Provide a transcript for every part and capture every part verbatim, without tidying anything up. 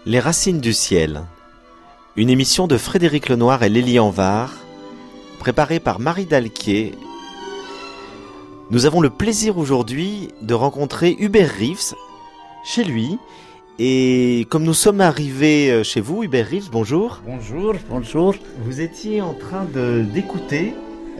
Les racines du ciel, une émission de Frédéric Lenoir et Lélie Anvar, préparée par Marie Dalquier. Nous avons le plaisir aujourd'hui de rencontrer Hubert Reeves chez lui. Et comme nous sommes arrivés chez vous, Hubert Reeves, bonjour. Bonjour, bonjour. Vous étiez en train de, d'écouter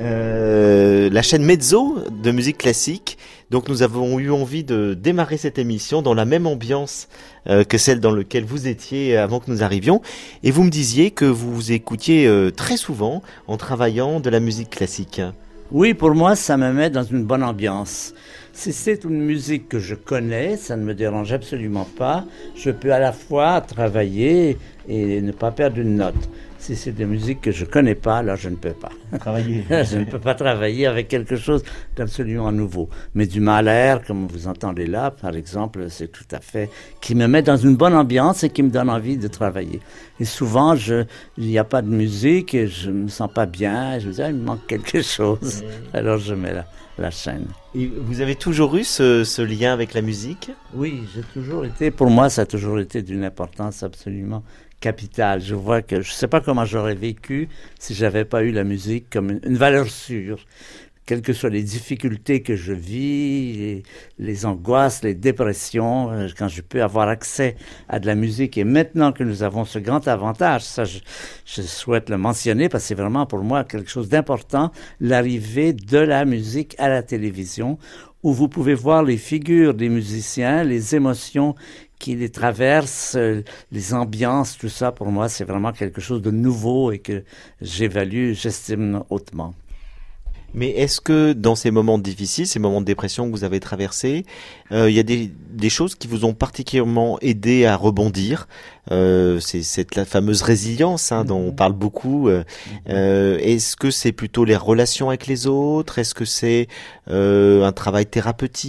euh, la chaîne Mezzo de musique classique. Donc nous avons eu envie de démarrer cette émission dans la même ambiance euh, que celle dans laquelle vous étiez avant que nous arrivions. Et vous me disiez que vous écoutiez euh, très souvent en travaillant de la musique classique. Oui, pour moi, ça me met dans une bonne ambiance. Si c'est une musique que je connais, ça ne me dérange absolument pas. Je peux à la fois travailler et ne pas perdre une note. Si c'est des musiques que je ne connais pas, là, je ne peux pas. Travailler. Je ne peux pas travailler avec quelque chose d'absolument nouveau. Mais du Mahler, comme vous entendez là, par exemple, c'est tout à fait... qui me met dans une bonne ambiance et qui me donne envie de travailler. Et souvent, je, il n'y a pas de musique et je ne me sens pas bien. Je me dis, ah, il me manque quelque chose. Mmh. Alors, je mets la, la chaîne. Et vous avez toujours eu ce, ce lien avec la musique ? Oui, j'ai toujours été... Pour moi, ça a toujours été d'une importance absolument capitale. Je vois que je ne sais pas comment j'aurais vécu si j'avais pas eu la musique comme une, une valeur sûre. Quelles que soient les difficultés que je vis, les, les angoisses, les dépressions, euh, quand je peux avoir accès à de la musique. Et maintenant que nous avons ce grand avantage, ça je, je souhaite le mentionner parce que c'est vraiment pour moi quelque chose d'important, l'arrivée de la musique à la télévision, où vous pouvez voir les figures des musiciens, les émotions qui les traversent, les ambiances, tout ça, pour moi, c'est vraiment quelque chose de nouveau et que j'évalue, j'estime hautement. Mais est-ce que dans ces moments difficiles, ces moments de dépression que vous avez traversés, euh, il y a des, des choses qui vous ont particulièrement aidé à rebondir ? euh, C'est cette la fameuse résilience hein, dont on parle beaucoup. Euh, euh, est-ce que c'est plutôt les relations avec les autres ? Est-ce que c'est euh, un travail thérapeutique ?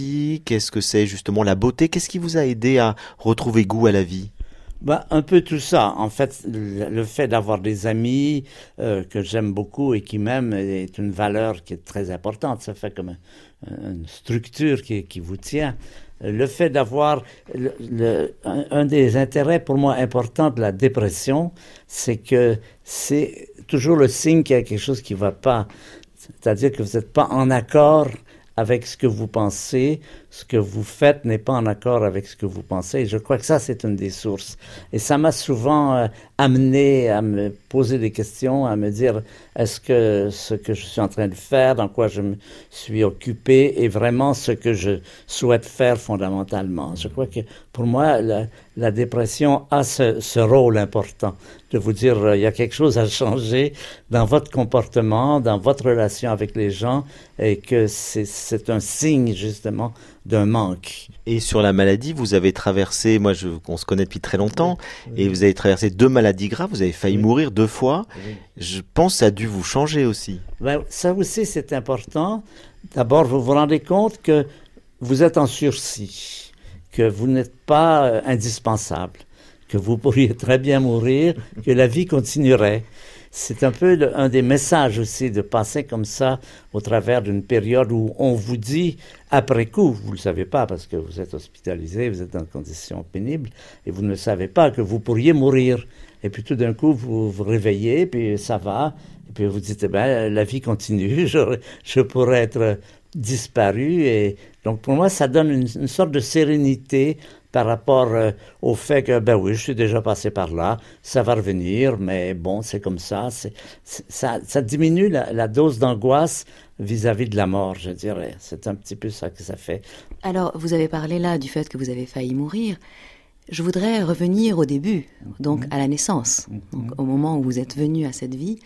Est-ce que c'est justement la beauté ? Qu'est-ce qui vous a aidé à retrouver goût à la vie ? Ben, un peu tout ça. En fait, le, le fait d'avoir des amis euh, que j'aime beaucoup et qui m'aiment est une valeur qui est très importante. Ça fait comme un, une structure qui, qui vous tient. Le fait d'avoir... Le, le, un, un des intérêts pour moi importants de la dépression, c'est que c'est toujours le signe qu'il y a quelque chose qui ne va pas. C'est-à-dire que vous n'êtes pas en accord avec ce que vous pensez, ce que vous faites n'est pas en accord avec ce que vous pensez. Et je crois que ça, c'est une des sources. Et ça m'a souvent euh, amené à me poser des questions, à me dire, est-ce que ce que je suis en train de faire, dans quoi je me suis occupé, est vraiment ce que je souhaite faire fondamentalement. Je crois que pour moi, la, la dépression a ce, ce rôle important de vous dire, euh, il y a quelque chose à changer dans votre comportement, dans votre relation avec les gens, et que c'est, c'est un signe, justement, d'un manque. Et sur la maladie, vous avez traversé, moi je, on se connaît depuis très longtemps, oui, oui. Et vous avez traversé deux maladies graves, vous avez failli oui. mourir deux fois. Oui. Je pense que ça a dû vous changer aussi. Ben, ça aussi c'est important. D'abord, vous vous rendez compte que vous êtes en sursis, que vous n'êtes pas euh, indispensable, que vous pourriez très bien mourir, que la vie continuerait. C'est un peu le, un des messages aussi de passer comme ça au travers d'une période où on vous dit après coup, vous ne le savez pas parce que vous êtes hospitalisé, vous êtes dans des conditions pénibles et vous ne le savez pas que vous pourriez mourir. Et puis tout d'un coup, vous vous réveillez, puis ça va, et puis vous dites, eh ben, la vie continue, je, je pourrais être disparu. Et donc pour moi, ça donne une, une sorte de sérénité par rapport euh, au fait que, ben oui, je suis déjà passé par là, ça va revenir, mais bon, c'est comme ça. C'est, c'est, ça, ça diminue la, la dose d'angoisse vis-à-vis de la mort, je dirais. C'est un petit peu ça que ça fait. Alors, vous avez parlé là du fait que vous avez failli mourir. Je voudrais revenir au début, donc à la naissance, donc au moment où vous êtes venu à cette vie.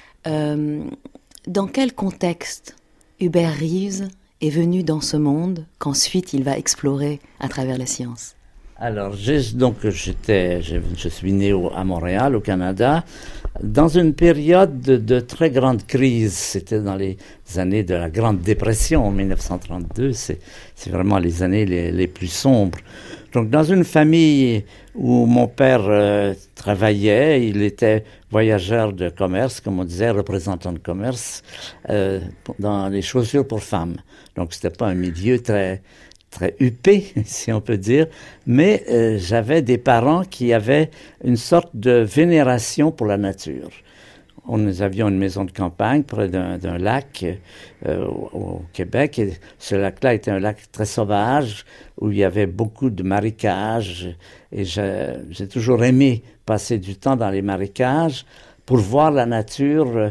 Euh, dans quel contexte Hubert Reeves est venu dans ce monde qu'ensuite il va explorer à travers la science? Alors, j'ai, donc, j'étais, je, je suis né au, à Montréal, au Canada, dans une période de, de très grande crise. C'était dans les années de la Grande Dépression, en dix-neuf cent trente-deux. C'est, c'est vraiment les années les, les plus sombres. Donc, dans une famille où mon père euh, travaillait, il était voyageur de commerce, comme on disait, représentant de commerce, euh, dans les chaussures pour femmes. Donc, c'était pas un milieu très... très huppé, si on peut dire, mais euh, j'avais des parents qui avaient une sorte de vénération pour la nature. On, nous avions une maison de campagne près d'un, d'un lac euh, au, au Québec, et ce lac-là était un lac très sauvage, où il y avait beaucoup de marécages, et j'ai, j'ai toujours aimé passer du temps dans les marécages pour voir la nature euh,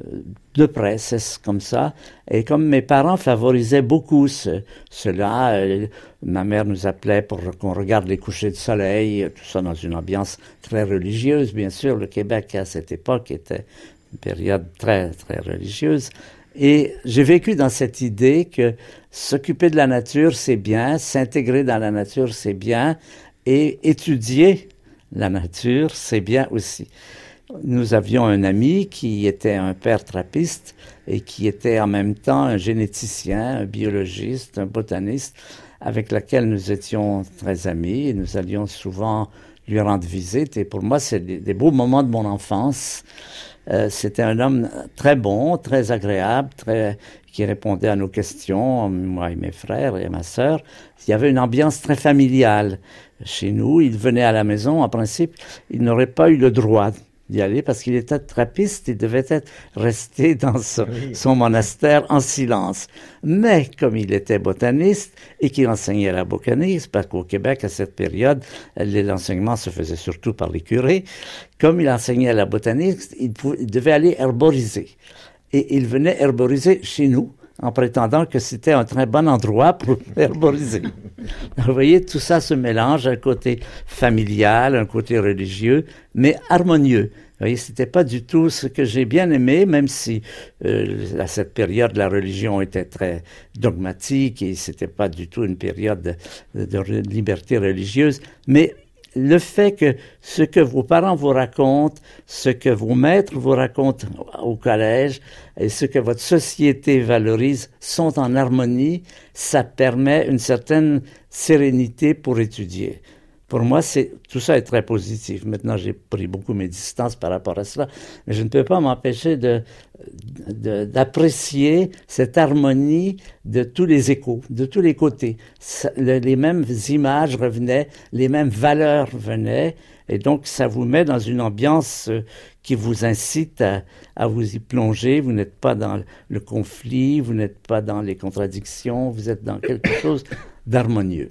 de près, c'est comme ça. Et comme mes parents favorisaient beaucoup ce, cela, euh, ma mère nous appelait pour qu'on regarde les couchers de soleil, tout ça dans une ambiance très religieuse, bien sûr. Le Québec, à cette époque, était une période très, très religieuse. Et j'ai vécu dans cette idée que s'occuper de la nature, c'est bien, s'intégrer dans la nature, c'est bien, et étudier la nature, c'est bien aussi. Nous avions un ami qui était un père trappiste et qui était en même temps un généticien, un biologiste, un botaniste, avec lequel nous étions très amis et nous allions souvent lui rendre visite. Et pour moi, c'est des, des beaux moments de mon enfance. Euh, c'était un homme très bon, très agréable, très, qui répondait à nos questions, moi et mes frères et ma sœur. Il y avait une ambiance très familiale chez nous. Il venait à la maison, en principe, il n'aurait pas eu le droit d'y aller parce qu'il était trappiste, il devait être resté dans son, oui. son monastère en silence. Mais comme il était botaniste et qu'il enseignait la botanique, parce qu'au Québec, à cette période, l'enseignement se faisait surtout par les curés, comme il enseignait la botanique, il, pouvait, il devait aller herboriser. Et il venait herboriser chez nous, en prétendant que c'était un très bon endroit pour herboriser. Vous voyez, tout ça se mélange, un côté familial, un côté religieux, mais harmonieux. Vous voyez, c'était pas du tout ce que j'ai bien aimé, même si euh, à cette période, la religion était très dogmatique et c'était pas du tout une période de, de liberté religieuse, mais le fait que ce que vos parents vous racontent, ce que vos maîtres vous racontent au collège et ce que votre société valorise sont en harmonie, ça permet une certaine sérénité pour étudier. Pour moi, c'est, tout ça est très positif. Maintenant, j'ai pris beaucoup mes distances par rapport à cela, mais je ne peux pas m'empêcher de, de, d'apprécier cette harmonie de tous les échos, de tous les côtés. Ça, le, les mêmes images revenaient, les mêmes valeurs venaient, et donc ça vous met dans une ambiance qui vous incite à, à vous y plonger. Vous n'êtes pas dans le conflit, vous n'êtes pas dans les contradictions, vous êtes dans quelque chose d'harmonieux.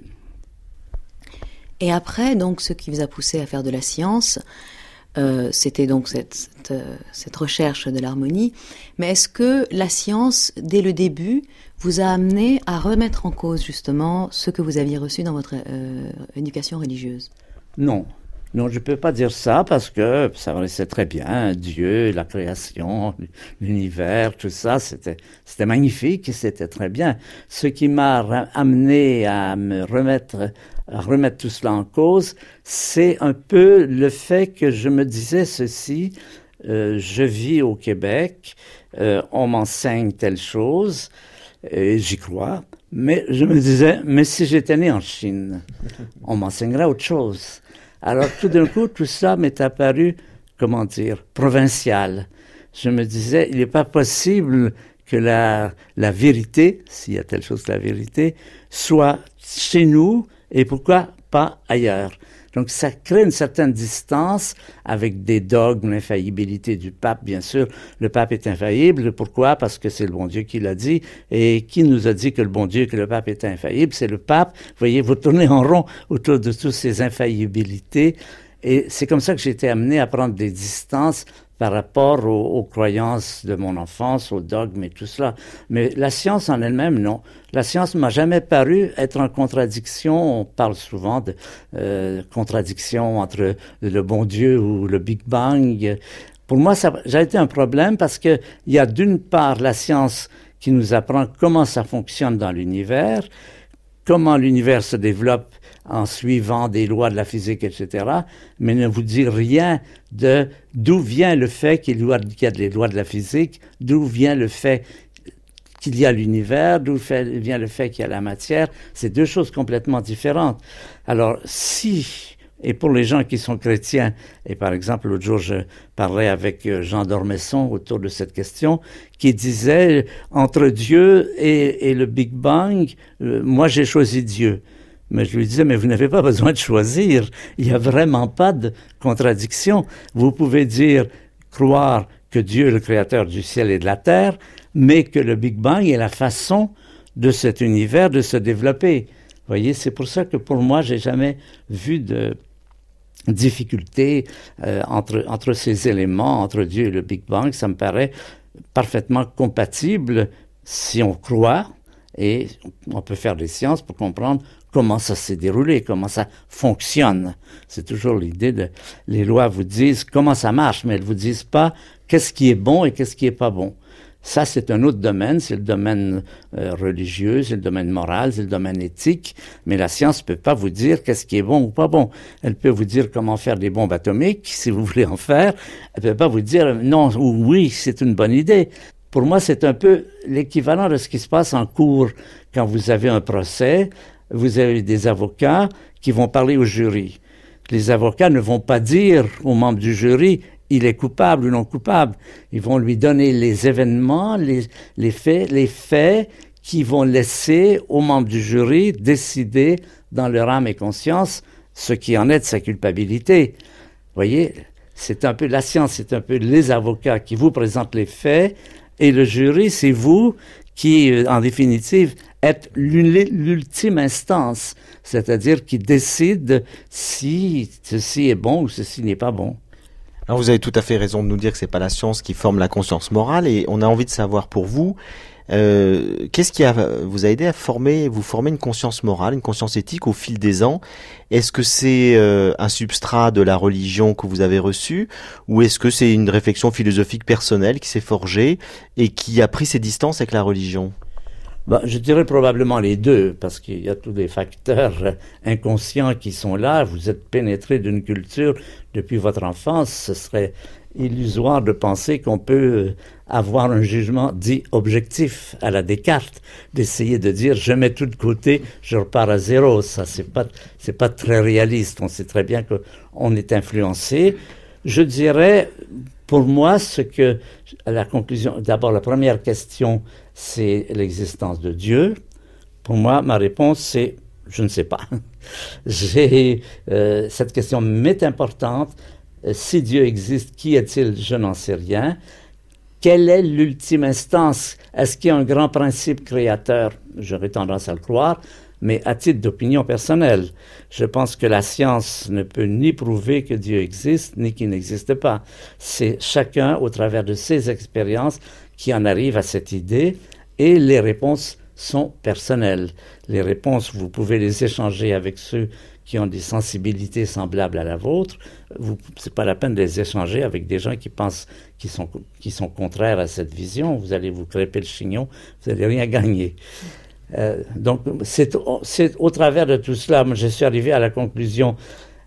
Et après, donc, ce qui vous a poussé à faire de la science, euh, c'était donc cette, cette, euh, cette recherche de l'harmonie. Mais est-ce que la science, dès le début, vous a amené à remettre en cause, justement, ce que vous aviez reçu dans votre euh, éducation religieuse? Non. Non, je ne peux pas dire ça parce que ça me laissait très bien. Dieu, la création, l'univers, tout ça, c'était, c'était magnifique et c'était très bien. Ce qui m'a ra- amené à me remettre, à remettre tout cela en cause, c'est un peu le fait que je me disais ceci, euh, je vis au Québec, euh, on m'enseigne telle chose, et j'y crois, mais je me disais, mais si j'étais né en Chine, on m'enseignerait autre chose. Alors, tout d'un coup, tout ça m'est apparu, comment dire, provincial. Je me disais, il n'est pas possible que la, la vérité, s'il y a telle chose que la vérité, soit chez nous, et pourquoi pas ailleurs. Donc, ça crée une certaine distance avec des dogmes, l'infaillibilité du pape, bien sûr. Le pape est infaillible. Pourquoi? Parce que c'est le bon Dieu qui l'a dit. Et qui nous a dit que le bon Dieu, que le pape est infaillible? C'est le pape. Vous voyez, vous tournez en rond autour de toutes ces infaillibilités. Et c'est comme ça que j'ai été amené à prendre des distances par rapport aux, aux croyances de mon enfance, aux dogmes et tout cela. Mais la science en elle-même, non. La science ne m'a jamais paru être en contradiction. On parle souvent de euh, contradiction entre le bon Dieu ou le Big Bang. Pour moi, ça, ça a été un problème parce que il y a d'une part la science qui nous apprend comment ça fonctionne dans l'univers, comment l'univers se développe en suivant des lois de la physique, et cetera, mais ne vous dit rien de d'où vient le fait qu'il y a des lois de la physique, d'où vient le fait qu'il y a l'univers, d'où vient le fait qu'il y a la matière. C'est deux choses complètement différentes. Alors, si Et pour les gens qui sont chrétiens, et par exemple, l'autre jour, je parlais avec Jean d'Ormesson autour de cette question, qui disait, entre Dieu et, et le Big Bang, euh, moi j'ai choisi Dieu. Mais je lui disais, mais vous n'avez pas besoin de choisir. Il n'y a vraiment pas de contradiction. Vous pouvez dire, croire que Dieu est le créateur du ciel et de la terre, mais que le Big Bang est la façon de cet univers de se développer. Vous voyez, c'est pour ça que pour moi, j'ai jamais vu de difficulté euh, entre, entre ces éléments, entre Dieu et le Big Bang. Ça me paraît parfaitement compatible si on croit, et on peut faire des sciences pour comprendre comment ça s'est déroulé, comment ça fonctionne. C'est toujours l'idée de... Les lois vous disent comment ça marche, mais elles ne vous disent pas qu'est-ce qui est bon et qu'est-ce qui n'est pas bon. Ça, c'est un autre domaine, c'est le domaine euh, religieux, c'est le domaine moral, c'est le domaine éthique, mais la science ne peut pas vous dire qu'est-ce qui est bon ou pas bon. Elle peut vous dire comment faire des bombes atomiques, si vous voulez en faire. Elle ne peut pas vous dire non ou oui, c'est une bonne idée. Pour moi, c'est un peu l'équivalent de ce qui se passe en cours quand vous avez un procès. Vous avez des avocats qui vont parler au jury. Les avocats ne vont pas dire aux membres du jury il est coupable ou non coupable. Ils vont lui donner les événements, les, les faits, les faits qui vont laisser aux membres du jury décider dans leur âme et conscience ce qui en est de sa culpabilité. Vous voyez, c'est un peu la science, c'est un peu les avocats qui vous présentent les faits et le jury, c'est vous qui, en définitive, êtes l'ultime instance, c'est-à-dire qui décide si ceci est bon ou ceci n'est pas bon. Alors vous avez tout à fait raison de nous dire que c'est pas la science qui forme la conscience morale, et on a envie de savoir pour vous, euh, qu'est-ce qui a, vous a aidé à former, vous former une conscience morale, une conscience éthique au fil des ans? Est-ce que c'est euh, un substrat de la religion que vous avez reçu, ou est-ce que c'est une réflexion philosophique personnelle qui s'est forgée et qui a pris ses distances avec la religion? Ben, je dirais probablement les deux, parce qu'il y a tous des facteurs inconscients qui sont là. Vous êtes pénétré d'une culture depuis votre enfance. Ce serait illusoire de penser qu'on peut avoir un jugement dit objectif à la Descartes, d'essayer de dire je mets tout de côté, je repars à zéro. Ça, c'est pas, c'est pas très réaliste. On sait très bien qu'on est influencé. Je dirais, pour moi, ce que, à la conclusion, d'abord la première question, c'est l'existence de Dieu. Pour moi, ma réponse, c'est je ne sais pas. J'ai, euh, cette question m'est importante. Euh, si Dieu existe, qui est-il? Je n'en sais rien. Quelle est l'ultime instance? Est-ce qu'il y a un grand principe créateur? J'aurais tendance à le croire, mais à titre d'opinion personnelle, je pense que la science ne peut ni prouver que Dieu existe, ni qu'il n'existe pas. C'est chacun, au travers de ses expériences, qui en arrive à cette idée, et les réponses sont personnelles. Les réponses, vous pouvez les échanger avec ceux qui ont des sensibilités semblables à la vôtre. Vous, c'est pas la peine de les échanger avec des gens qui pensent, qui sont, qui sont contraires à cette vision. Vous allez vous crêper le chignon, vous n'allez rien gagner. Euh, donc, c'est, c'est au travers de tout cela, moi, je suis arrivé à la conclusion,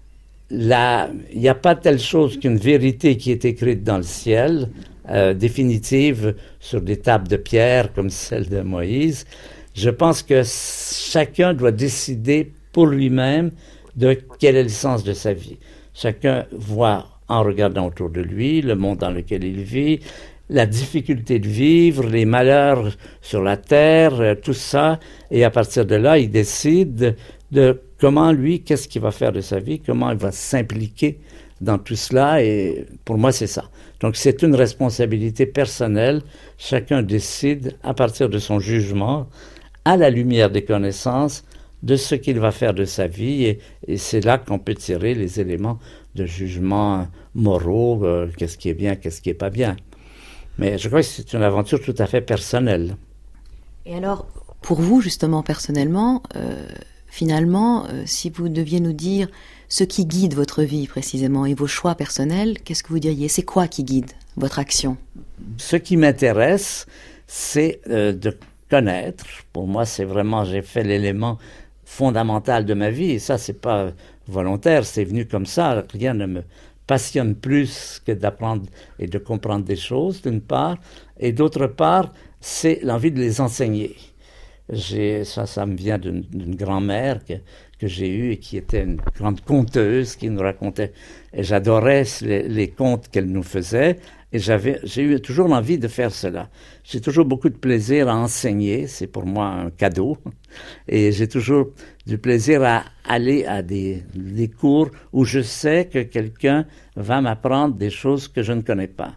il n'y a pas telle chose qu'une vérité qui est écrite dans le ciel, euh, définitive, sur des tables de pierre comme celle de Moïse. Je pense que chacun doit décider pour lui-même de quel est le sens de sa vie. Chacun voit, en regardant autour de lui, le monde dans lequel il vit, la difficulté de vivre, les malheurs sur la terre, euh, tout ça, et à partir de là, il décide de comment lui, qu'est-ce qu'il va faire de sa vie, comment il va s'impliquer dans tout cela, et pour moi, c'est ça. Donc, c'est une responsabilité personnelle. Chacun décide, à partir de son jugement, à la lumière des connaissances, de ce qu'il va faire de sa vie, et, et c'est là qu'on peut tirer les éléments de jugement moraux, euh, qu'est-ce qui est bien, qu'est-ce qui n'est pas bien. Mais je crois que c'est une aventure tout à fait personnelle. Et alors, pour vous, justement, personnellement, euh, finalement, euh, si vous deviez nous dire ce qui guide votre vie, précisément, et vos choix personnels, qu'est-ce que vous diriez? C'est quoi qui guide votre action? Ce qui m'intéresse, c'est euh, de connaître. Pour moi, c'est vraiment, j'ai fait l'élément fondamental de ma vie, et ça, c'est pas volontaire, c'est venu comme ça. Rien ne me passionne plus que d'apprendre et de comprendre des choses, d'une part, et d'autre part, c'est l'envie de les enseigner. J'ai, ça, ça me vient d'une, d'une grand-mère que, que j'ai eue et qui était une grande conteuse qui nous racontait. Et j'adorais les, les contes qu'elle nous faisait. Et j'avais, j'ai eu toujours l'envie de faire cela. J'ai toujours beaucoup de plaisir à enseigner, c'est pour moi un cadeau. Et j'ai toujours du plaisir à aller à des, des cours où je sais que quelqu'un va m'apprendre des choses que je ne connais pas.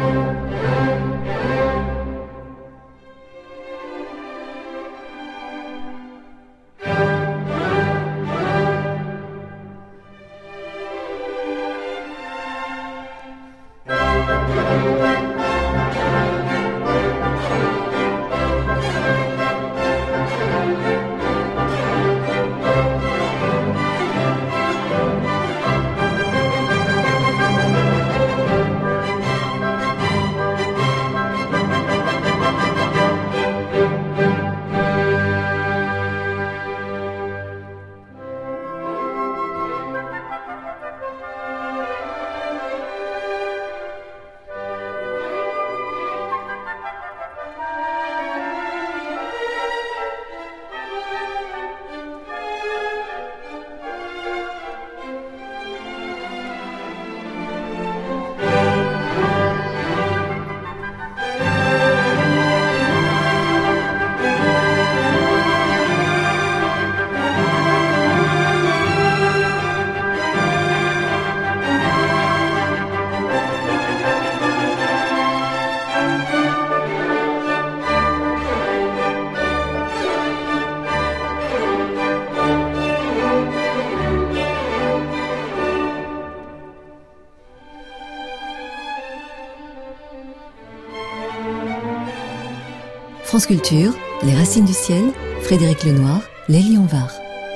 France Culture, Les Racines du Ciel, Frédéric Lenoir, Lélie Onvar.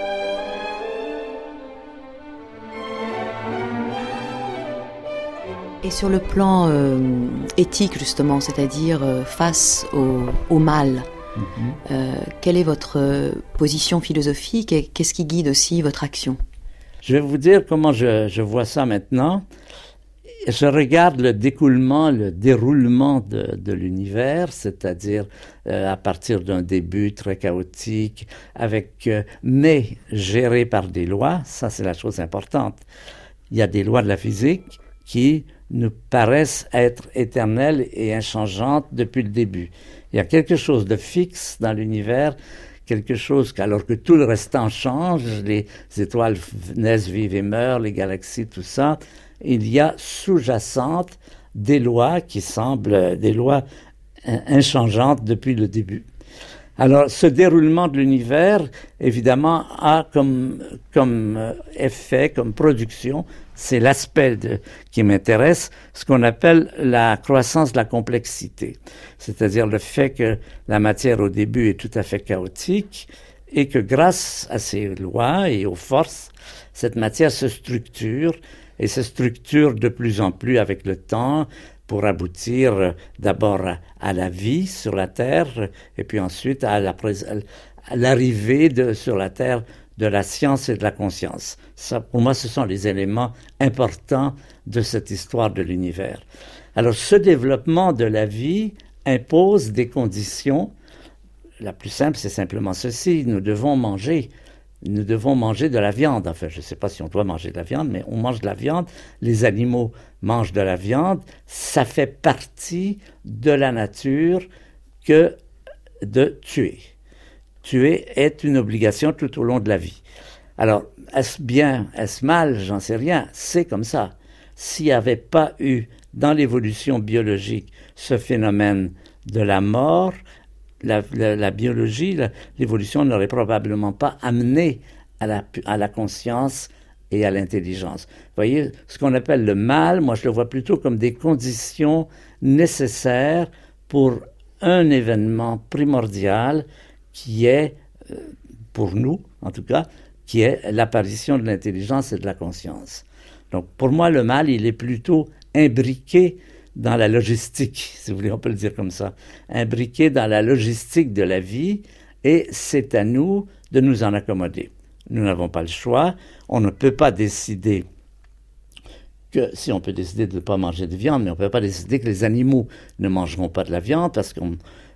Et sur le plan euh, éthique, justement, c'est-à-dire euh, face au, au mal, mm-hmm. euh, quelle est votre position philosophique et qu'est-ce qui guide aussi votre action? Je vais vous dire comment je, je vois ça maintenant. Je regarde le découlement, le déroulement de, de l'univers, c'est-à-dire euh, à partir d'un début très chaotique, avec euh, mais géré par des lois. Ça, c'est la chose importante. Il y a des lois de la physique qui nous paraissent être éternelles et inchangeantes depuis le début. Il y a quelque chose de fixe dans l'univers, quelque chose qu'alors que tout le restant change, les étoiles naissent, vivent et meurent, les galaxies, tout ça, il y a sous-jacentes des lois qui semblent des lois inchangeantes depuis le début. Alors, ce déroulement de l'univers, évidemment, a comme, comme effet, comme production, c'est l'aspect de, qui m'intéresse, ce qu'on appelle la croissance de la complexité. C'est-à-dire le fait que la matière au début est tout à fait chaotique et que grâce à ces lois et aux forces, cette matière se structure et se structure de plus en plus avec le temps pour aboutir d'abord à la vie sur la Terre et puis ensuite à, la, à l'arrivée de, sur la Terre de la science et de la conscience. Ça, pour moi, ce sont les éléments importants de cette histoire de l'univers. Alors, ce développement de la vie impose des conditions. La plus simple, c'est simplement ceci. Nous devons manger. Nous devons manger de la viande. Enfin, je ne sais pas si on doit manger de la viande, mais on mange de la viande. Les animaux mangent de la viande. Ça fait partie de la nature que de tuer. Tuer est une obligation tout au long de la vie. Alors, est-ce bien, est-ce mal? J'en sais rien. C'est comme ça. S'il n'y avait pas eu dans l'évolution biologique ce phénomène de la mort, La, la, la biologie, la, l'évolution n'aurait probablement pas amené à la, à la conscience et à l'intelligence. Vous voyez, ce qu'on appelle le mal, moi je le vois plutôt comme des conditions nécessaires pour un événement primordial qui est, euh, pour nous en tout cas, qui est l'apparition de l'intelligence et de la conscience. Donc pour moi, le mal, il est plutôt imbriqué dans la logistique, si vous voulez, on peut le dire comme ça, imbriqué dans la logistique de la vie, et c'est à nous de nous en accommoder. Nous n'avons pas le choix, on ne peut pas décider que, si on peut décider de ne pas manger de viande, mais on ne peut pas décider que les animaux ne mangeront pas de la viande, parce qu'on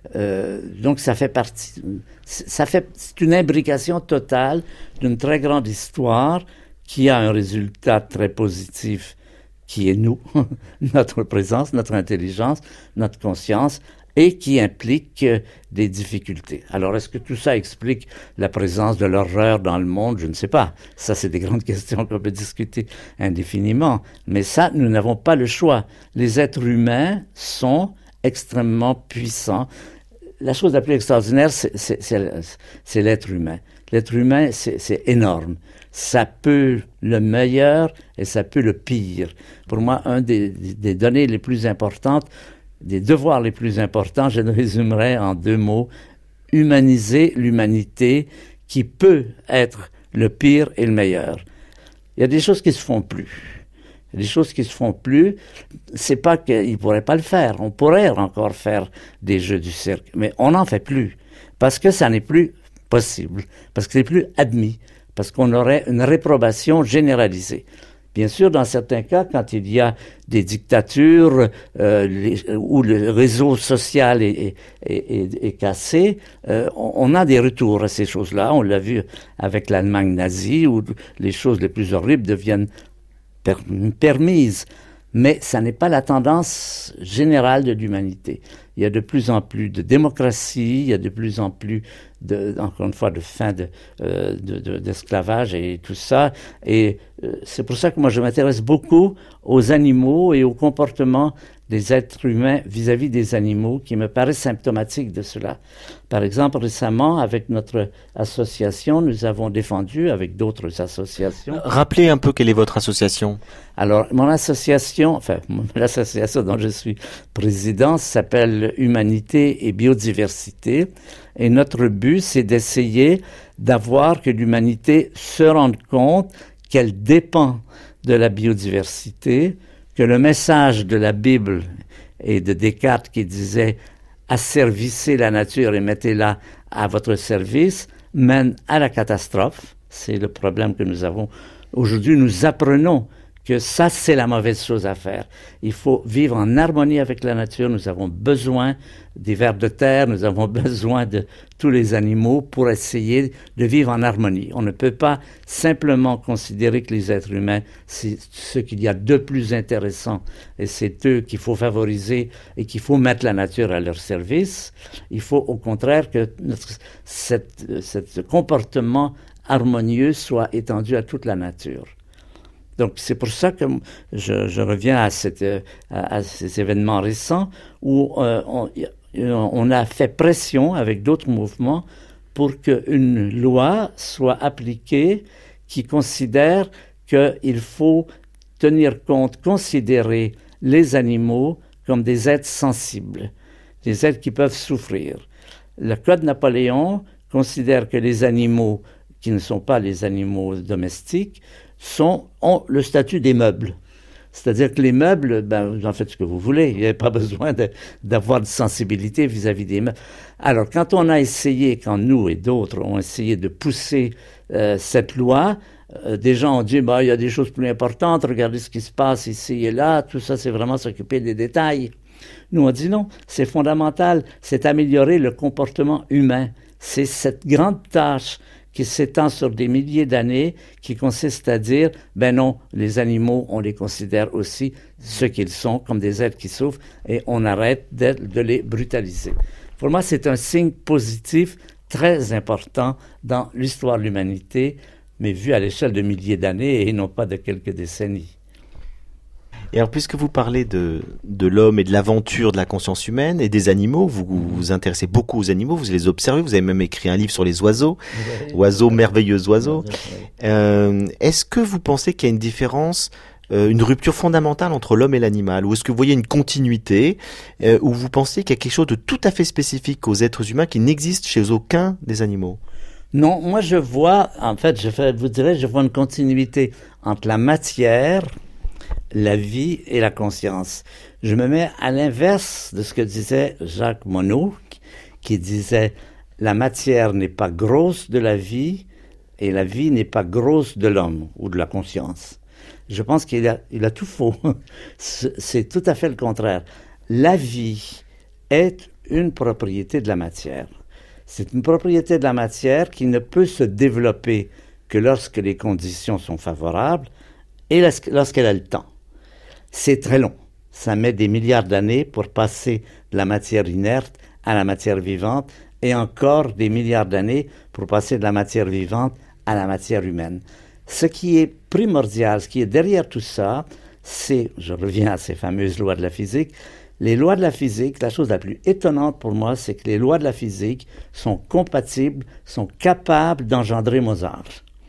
Euh, donc ça fait partie, ça fait, c'est une imbrication totale d'une très grande histoire qui a un résultat très positif, qui est nous, notre présence, notre intelligence, notre conscience, et qui implique euh, des difficultés. Alors, est-ce que tout ça explique la présence de l'horreur dans le monde? Je ne sais pas. Ça, c'est des grandes questions qu'on peut discuter indéfiniment. Mais ça, nous n'avons pas le choix. Les êtres humains sont extrêmement puissants. La chose la plus extraordinaire, c'est, c'est, c'est, c'est l'être humain. L'être humain, c'est, c'est énorme. Ça peut le meilleur et ça peut le pire. Pour moi, un des, des données les plus importantes, des devoirs les plus importants, je le résumerai en deux mots: humaniser l'humanité, qui peut être le pire et le meilleur. Il y a des choses qui se font plus. Il y a des choses qui se font plus. C'est pas qu'ils ne pourraient pas le faire. On pourrait encore faire des jeux du cirque, mais on n'en fait plus parce que ça n'est plus possible, parce que c'est plus admis, parce qu'on aurait une réprobation généralisée. Bien sûr, dans certains cas, quand il y a des dictatures euh, les, où le réseau social est, est, est, est cassé, euh, on, on a des retours à ces choses-là. On l'a vu avec l'Allemagne nazie, où les choses les plus horribles deviennent per- permises. Mais ça n'est pas la tendance générale de l'humanité. Il y a de plus en plus de démocratie, il y a de plus en plus, de, encore une fois, de fin de, euh, de, de, d'esclavage et tout ça. Et euh, c'est pour ça que moi je m'intéresse beaucoup aux animaux et au comportement des êtres humains vis-à-vis des animaux, qui me paraissent symptomatiques de cela. Par exemple, récemment, avec notre association, nous avons défendu, avec d'autres associations... Rappelez un peu quelle est votre association. Alors, mon association, enfin, l'association dont je suis président s'appelle Humanité et Biodiversité. Et notre but, c'est d'essayer d'avoir que l'humanité se rende compte qu'elle dépend de la biodiversité, que le message de la Bible et de Descartes qui disait « asservissez la nature et mettez-la à votre service » mène à la catastrophe. C'est le problème que nous avons. Aujourd'hui, nous apprenons que ça, c'est la mauvaise chose à faire. Il faut vivre en harmonie avec la nature. Nous avons besoin des vers de terre, nous avons besoin de tous les animaux pour essayer de vivre en harmonie. On ne peut pas simplement considérer que les êtres humains, c'est ce qu'il y a de plus intéressant et c'est eux qu'il faut favoriser et qu'il faut mettre la nature à leur service. Il faut au contraire que notre, cette, ce comportement harmonieux soit étendu à toute la nature. Donc, c'est pour ça que je, je reviens à, cette, à, à ces événements récents où euh, on, on a fait pression avec d'autres mouvements pour qu'une loi soit appliquée qui considère qu'il faut tenir compte, considérer les animaux comme des êtres sensibles, des êtres qui peuvent souffrir. Le Code Napoléon considère que les animaux qui ne sont pas les animaux domestiques sont, ont le statut des meubles. C'est-à-dire que les meubles, ben, vous en faites ce que vous voulez. Il n'y a pas besoin de, d'avoir de sensibilité vis-à-vis des meubles. Alors, quand on a essayé, quand nous et d'autres ont essayé de pousser euh, cette loi, euh, des gens ont dit, bah, il y a des choses plus importantes, regardez ce qui se passe ici et là, tout ça, c'est vraiment s'occuper des détails. Nous, on dit non, c'est fondamental, c'est améliorer le comportement humain. C'est cette grande tâche qui s'étend sur des milliers d'années, qui consiste à dire, ben non, les animaux, on les considère aussi ce qu'ils sont, comme des êtres qui souffrent, et on arrête de, de les brutaliser. Pour moi, c'est un signe positif très important dans l'histoire de l'humanité, mais vu à l'échelle de milliers d'années et non pas de quelques décennies. Et alors, puisque vous parlez de, de l'homme et de l'aventure de la conscience humaine et des animaux, vous vous, vous intéressez beaucoup aux animaux, vous les observez, vous avez même écrit un livre sur les oiseaux, oui. Oiseaux, merveilleux oiseaux. Euh, est-ce que vous pensez qu'il y a une différence, euh, une rupture fondamentale entre l'homme et l'animal, ou est-ce que vous voyez une continuité, euh, ou vous pensez qu'il y a quelque chose de tout à fait spécifique aux êtres humains qui n'existe chez aucun des animaux? Non, moi je vois, en fait, je fais, vous direz, je vois une continuité entre la matière, la vie et la conscience. Je me mets à l'inverse de ce que disait Jacques Monod, qui disait « La matière n'est pas grosse de la vie et la vie n'est pas grosse de l'homme ou de la conscience. » Je pense qu'il a, il a tout faux. C'est tout à fait le contraire. La vie est une propriété de la matière. C'est une propriété de la matière qui ne peut se développer que lorsque les conditions sont favorables et lorsqu'elle a le temps. C'est très long. Ça met des milliards d'années pour passer de la matière inerte à la matière vivante et encore des milliards d'années pour passer de la matière vivante à la matière humaine. Ce qui est primordial, ce qui est derrière tout ça, c'est, je reviens à ces fameuses lois de la physique, les lois de la physique, la chose la plus étonnante pour moi, c'est que les lois de la physique sont compatibles, sont capables d'engendrer Mozart.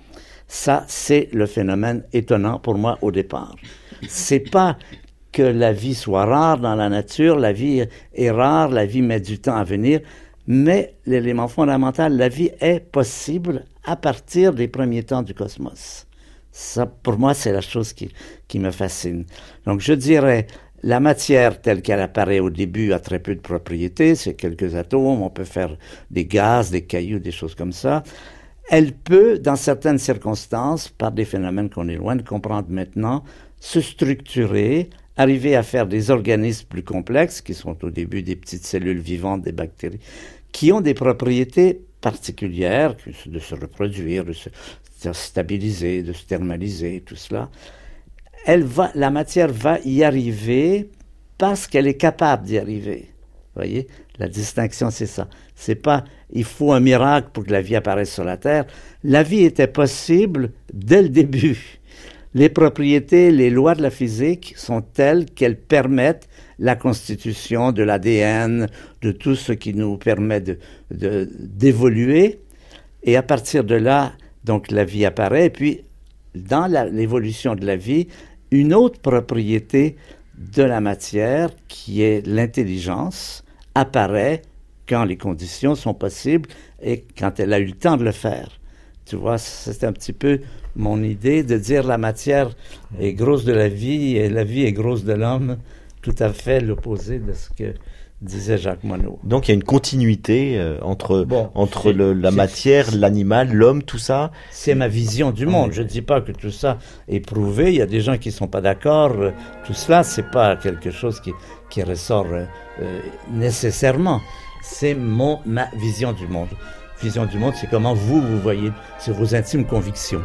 Ça, c'est le phénomène étonnant pour moi au départ. C'est pas que la vie soit rare dans la nature, la vie est rare, la vie met du temps à venir, mais l'élément fondamental, la vie est possible à partir des premiers temps du cosmos. Ça, pour moi, c'est la chose qui, qui me fascine. Donc, je dirais, la matière telle qu'elle apparaît au début a très peu de propriétés, c'est quelques atomes, on peut faire des gaz, des cailloux, des choses comme ça. Elle peut, dans certaines circonstances, par des phénomènes qu'on est loin de comprendre maintenant, se structurer, arriver à faire des organismes plus complexes, qui sont au début des petites cellules vivantes, des bactéries, qui ont des propriétés particulières, de se reproduire, de se stabiliser, de se thermaliser, tout cela. Elle va, la matière va y arriver parce qu'elle est capable d'y arriver. Vous voyez, la distinction, c'est ça. C'est pas, il faut un miracle pour que la vie apparaisse sur la Terre. La vie était possible dès le début. Les propriétés, les lois de la physique sont telles qu'elles permettent la constitution de l'A D N, de tout ce qui nous permet de, de, d'évoluer. Et à partir de là, donc la vie apparaît. Et puis, dans la, l'évolution de la vie, une autre propriété de la matière, qui est l'intelligence, apparaît quand les conditions sont possibles et quand elle a eu le temps de le faire. Tu vois, c'est un petit peu mon idée de dire la matière est grosse de la vie et la vie est grosse de l'homme, tout à fait l'opposé de ce que disait Jacques Monod. Donc il y a une continuité euh, entre, bon, entre le, la matière, l'animal, l'homme, tout ça. C'est ma vision du monde. Je ne dis pas que tout ça est prouvé. Il y a des gens qui ne sont pas d'accord. Tout cela, c'est pas quelque chose qui, qui ressort euh, nécessairement. C'est mon, ma vision du monde. Vision du monde, c'est comment vous, vous voyez, c'est vos intimes convictions.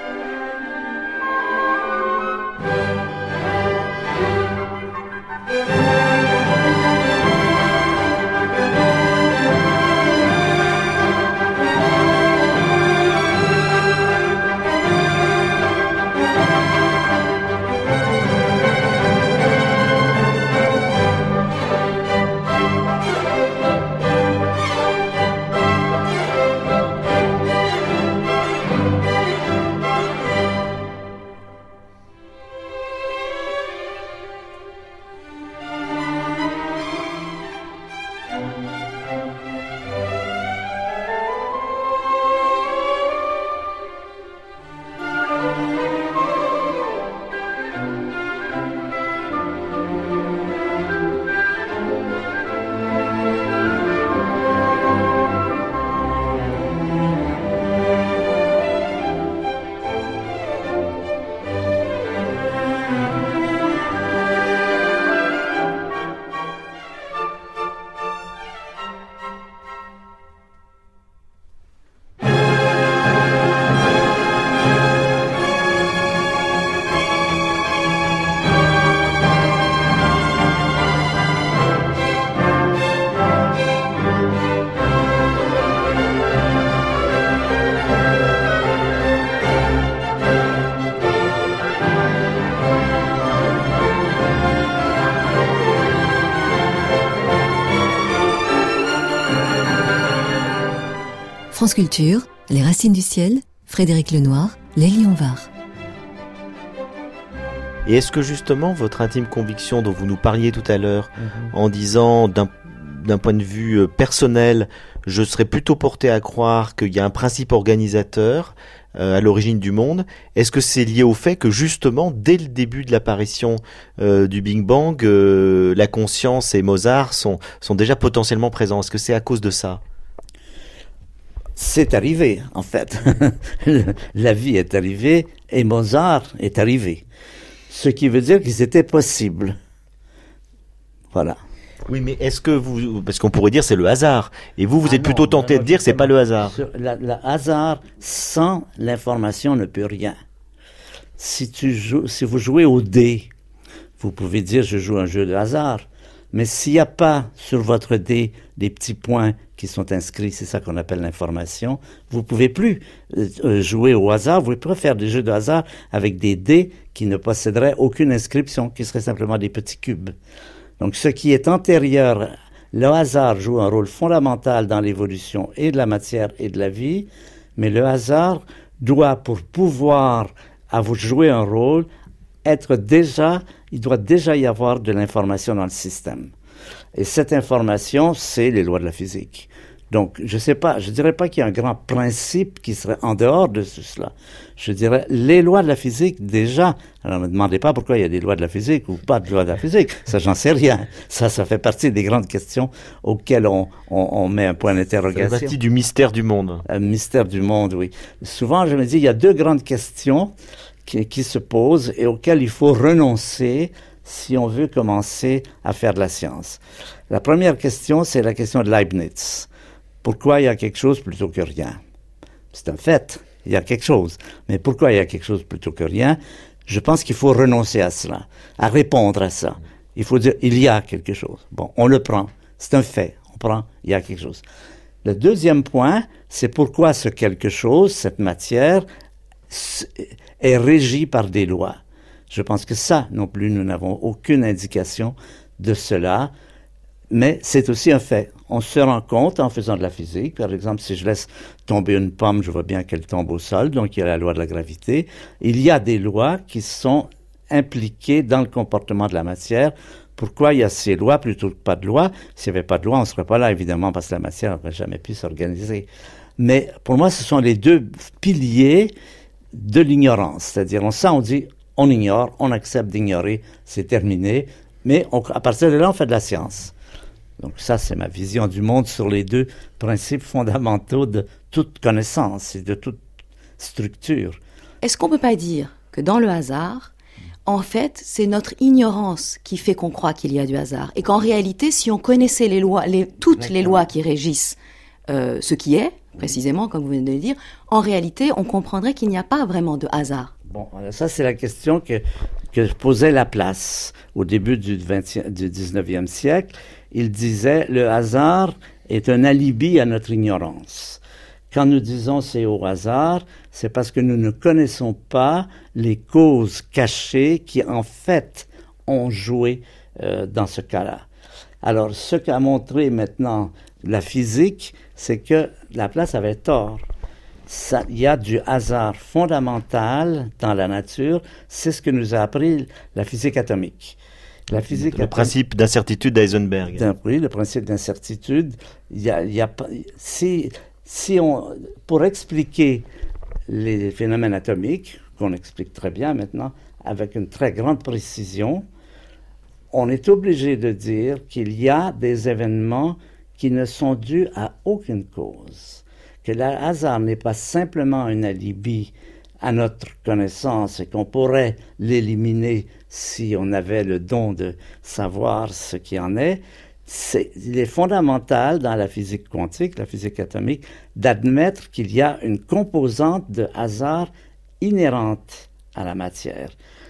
France Culture, Les Racines du Ciel, Frédéric Lenoir, Lélie Onvar. Et est-ce que justement votre intime conviction dont vous nous parliez tout à l'heure, Mm-hmm. en disant d'un, d'un point de vue personnel, je serais plutôt porté à croire qu'il y a un principe organisateur euh, à l'origine du monde, est-ce que c'est lié au fait que justement, dès le début de l'apparition euh, du Big Bang, euh, la conscience et Mozart sont, sont déjà potentiellement présents? Est-ce que c'est à cause de ça? C'est arrivé, en fait. La vie est arrivée et Mozart est arrivé. Ce qui veut dire que c'était possible. Voilà. Oui, mais est-ce que vous, parce qu'on pourrait dire c'est le hasard, et vous, vous Ah êtes non, plutôt tenté non, de dire c'est pas le hasard. Le hasard sans l'information ne peut rien. Si tu joues, si vous jouez au dé, vous pouvez dire je joue un jeu de hasard. Mais s'il n'y a pas sur votre dé des petits points qui sont inscrits, c'est ça qu'on appelle l'information, vous ne pouvez plus euh, jouer au hasard, vous pouvez faire des jeux de hasard avec des dés qui ne posséderaient aucune inscription, qui seraient simplement des petits cubes. Donc ce qui est antérieur, le hasard joue un rôle fondamental dans l'évolution et de la matière et de la vie, mais le hasard doit, pour pouvoir avoir joué un rôle, être déjà, il doit déjà y avoir de l'information dans le système. Et cette information, c'est les lois de la physique. Donc, je sais pas, je dirais pas qu'il y a un grand principe qui serait en dehors de tout cela. Je dirais, les lois de la physique, déjà, alors ne me demandez pas pourquoi il y a des lois de la physique ou pas de lois de la physique. Ça, j'en sais rien. Ça, ça fait partie des grandes questions auxquelles on, on, on met un point d'interrogation. Ça fait partie du mystère du monde. Un mystère du monde, oui. Souvent, je me dis, il y a deux grandes questions qui, qui se posent et auxquelles il faut renoncer si on veut commencer à faire de la science. La première question, c'est la question de Leibniz. Pourquoi il y a quelque chose plutôt que rien? C'est un fait, il y a quelque chose. Mais pourquoi il y a quelque chose plutôt que rien? Je pense qu'il faut renoncer à cela, à répondre à ça. Il faut dire, il y a quelque chose. Bon, on le prend, c'est un fait, on prend, il y a quelque chose. Le deuxième point, c'est pourquoi ce quelque chose, cette matière, est régie par des lois. Je pense que ça, non plus, nous n'avons aucune indication de cela, mais c'est aussi un fait. On se rend compte en faisant de la physique. Par exemple, si je laisse tomber une pomme, je vois bien qu'elle tombe au sol, donc il y a la loi de la gravité. Il y a des lois qui sont impliquées dans le comportement de la matière. Pourquoi il y a ces lois plutôt que pas de lois? S'il n'y avait pas de loi, on ne serait pas là, évidemment, parce que la matière n'aurait jamais pu s'organiser. Mais pour moi, ce sont les deux piliers de l'ignorance. C'est-à-dire, on sait, on dit, on ignore, on accepte d'ignorer, c'est terminé. Mais on, à partir de là, on fait de la science. Donc ça, c'est ma vision du monde sur les deux principes fondamentaux de toute connaissance et de toute structure. Est-ce qu'on ne peut pas dire que dans le hasard, en fait, c'est notre ignorance qui fait qu'on croit qu'il y a du hasard, et qu'en réalité, si on connaissait les lois, les, toutes Exactement. les lois qui régissent euh, ce qui est, précisément, comme vous venez de le dire, en réalité, on comprendrait qu'il n'y a pas vraiment de hasard. Bon, ça, c'est la question que, que posait Laplace au début du, vingtième, du dix-neuvième siècle. Il disait, le hasard est un alibi à notre ignorance. Quand nous disons c'est au hasard, c'est parce que nous ne connaissons pas les causes cachées qui, en fait, ont joué euh, dans ce cas-là. Alors, ce qu'a montré maintenant la physique, c'est que Laplace avait tort. Ça, il y a du hasard fondamental dans la nature. C'est ce que nous a appris la physique atomique. La physique le atomique, principe d'incertitude d'Heisenberg. Oui, le principe d'incertitude. Il y a, il y a, si, si on, pour expliquer les phénomènes atomiques, qu'on explique très bien maintenant, avec une très grande précision, on est obligé de dire qu'il y a des événements qui ne sont dus à aucune cause. Que le hasard n'est pas simplement un alibi à notre connaissance et qu'on pourrait l'éliminer si on avait le don de savoir ce qui en est. C'est, il est fondamental dans la physique quantique, la physique atomique, d'admettre qu'il y a une composante de hasard inhérente à la matière.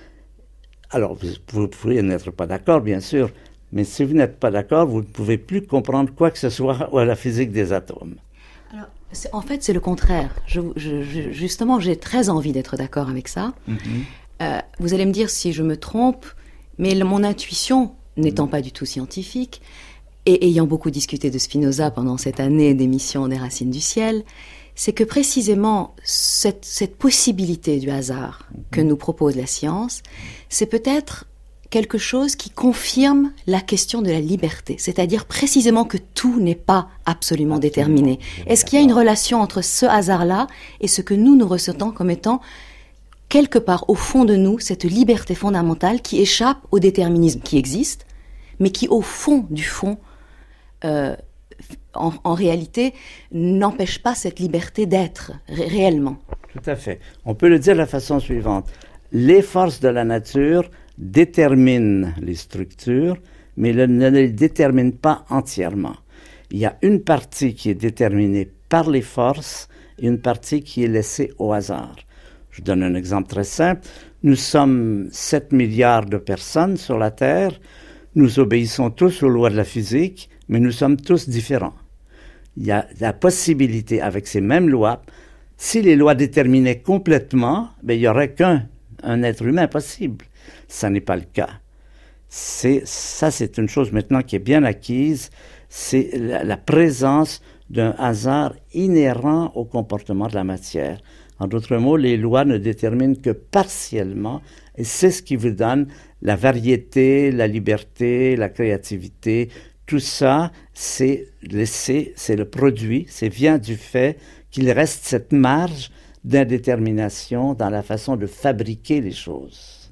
Alors, vous, vous pouvez n'être pas d'accord, bien sûr, mais si vous n'êtes pas d'accord, vous ne pouvez plus comprendre quoi que ce soit à la physique des atomes. Alors, c'est, en fait, c'est le contraire. Je, je, je, justement, j'ai très envie d'être d'accord avec ça. Mm-hmm. Euh, vous allez me dire si je me trompe, mais le, mon intuition, n'étant mm-hmm. pas du tout scientifique, et ayant beaucoup discuté de Spinoza pendant cette année d'émission des Racines du ciel, c'est que précisément cette, cette possibilité du hasard mm-hmm. que nous propose la science, c'est peut-être quelque chose qui confirme la question de la liberté, c'est-à-dire précisément que tout n'est pas absolument, absolument déterminé. Est-ce qu'il y a une relation entre ce hasard-là et ce que nous nous ressentons comme étant, quelque part au fond de nous, cette liberté fondamentale qui échappe au déterminisme qui existe, mais qui au fond du fond, euh, en, en réalité, n'empêche pas cette liberté d'être ré- réellement. Tout à fait. On peut le dire de la façon suivante. Les forces de la nature déterminent les structures, mais il ne les détermine pas entièrement. Il y a une partie qui est déterminée par les forces et une partie qui est laissée au hasard. Je donne un exemple très simple. Nous sommes sept milliards de personnes sur la Terre. Nous obéissons tous aux lois de la physique, mais nous sommes tous différents. Il y a la possibilité, avec ces mêmes lois, si les lois déterminaient complètement, ben, il n'y aurait qu'un un être humain possible. Ça n'est pas le cas. C'est, ça, c'est une chose maintenant qui est bien acquise, c'est la, la présence d'un hasard inhérent au comportement de la matière. En d'autres mots, les lois ne déterminent que partiellement, et c'est ce qui vous donne la variété, la liberté, la créativité. Tout ça, c'est laissé, c'est le produit, c'est vient du fait qu'il reste cette marge d'indétermination dans la façon de fabriquer les choses.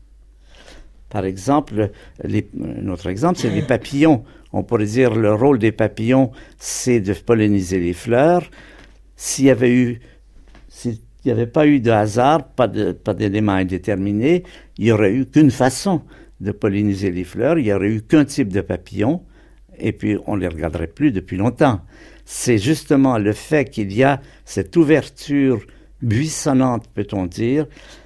Par exemple, les, un autre exemple, c'est les papillons. On pourrait dire le rôle des papillons, c'est de polliniser les fleurs. S'il y avait eu, s'il n'y avait pas eu de hasard, pas de, pas d'éléments indéterminés, il n'y aurait eu qu'une façon de polliniser les fleurs, il n'y aurait eu qu'un type de papillon, et puis on ne les regarderait plus depuis longtemps. C'est justement le fait qu'il y a cette ouverture buissonnante, peut-on dire,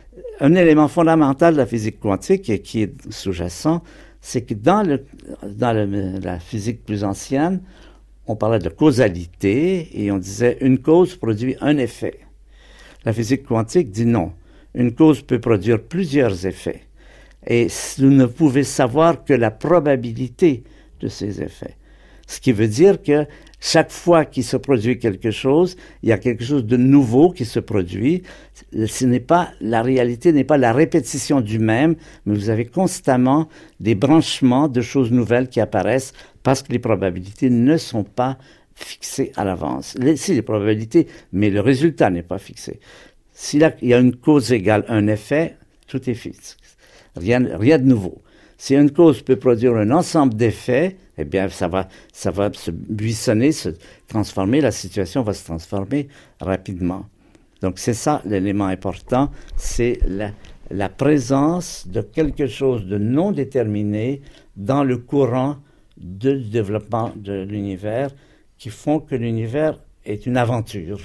un élément fondamental de la physique quantique et qui est sous-jacent, c'est que dans, le, dans le, la physique plus ancienne, on parlait de causalité et on disait une cause produit un effet. La physique quantique dit non. Une cause peut produire plusieurs effets. Et vous ne pouvez savoir que la probabilité de ces effets. Ce qui veut dire que chaque fois qu'il se produit quelque chose, il y a quelque chose de nouveau qui se produit. Ce n'est pas, la réalité n'est pas la répétition du même, mais vous avez constamment des branchements de choses nouvelles qui apparaissent parce que les probabilités ne sont pas fixées à l'avance. Les, si les probabilités, mais le résultat n'est pas fixé. S'il y a une cause égale un effet, tout est fixe. Rien, rien de nouveau. Si une cause peut produire un ensemble d'effets, eh bien, ça va, ça va se buissonner, se transformer, la situation va se transformer rapidement. Donc, c'est ça l'élément important, c'est la, la présence de quelque chose de non déterminé dans le courant de développement de l'univers qui font que l'univers est une aventure.